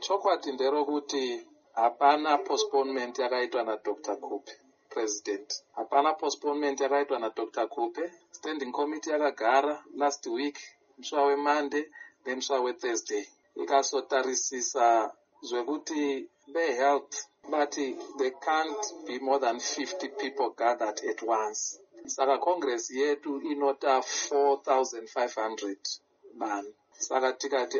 Chokwadi nderokuti hapana postponement yakaitwa naDr. Kupe, President. Hapana postponement yakaitwa naDr. Kupe. Standing committee yakagara last week, musi weMonday nemusi weThursday. Ikasotarisisa zvekuti health, but there can't be more than 50 people gathered at once. Saka Congress yetu inota 4,500 vanhu. Saka tikati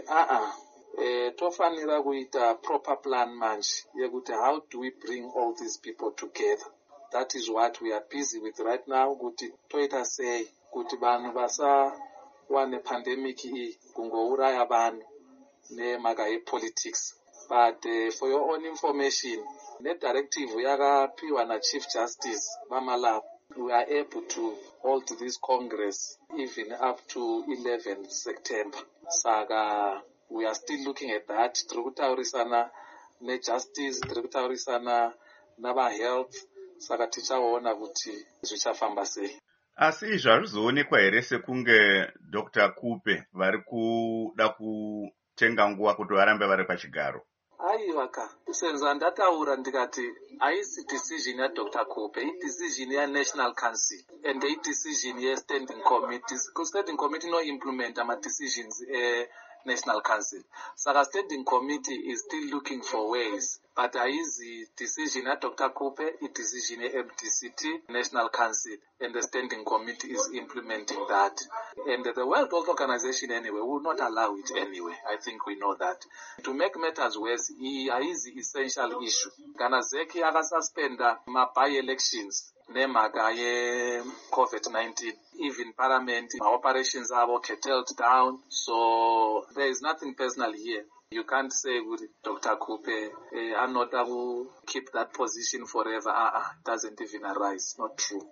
tofanira kuita proper plan manje yekuti how do we bring all these people together. That is what we are busy with right now, kuti toita sei kuti vanhu vasawa nepandemic iyi kungouraya vanhu nemhaka yepolitics. But for your own information, directive yakapiwa naChief Justice Mamalapa, we are able to hold this Congress even up to 11th September. Saka we are still looking at that. Tiri kutaurisana nejustice, tiri kutaurisana navahealth, saka tichaona kuti zvichafamba sei. Asi izvi hazvizoonekwa here sekunge Dr. Kupe vari kuda kutenga nguva kuti varambe vari pachigaro? Aiwaka, senza ndataura ndikati haisi decision yaDr. Kupe, decision yaNational Council and decision yeStanding Committee. Standing Committee no implement decisions National Council. Saka Standing Committee is still looking for ways, but haisi decision yaDr. Kupe, decision yeMDCT, National Council, and the Standing Committee is implementing that. And the World Health Organization anyway will not allow it anyway. I think we know that. To make matters worse, haisi essential issue. Kana ZEC akasuspenda by-elections nemhaka ye-COVID-19. Even parliament, operations are curtailed down. So there is nothing personal here. You can't say with Dr. Kupe, I'm not going to keep that position forever. It doesn't even arise. Not true.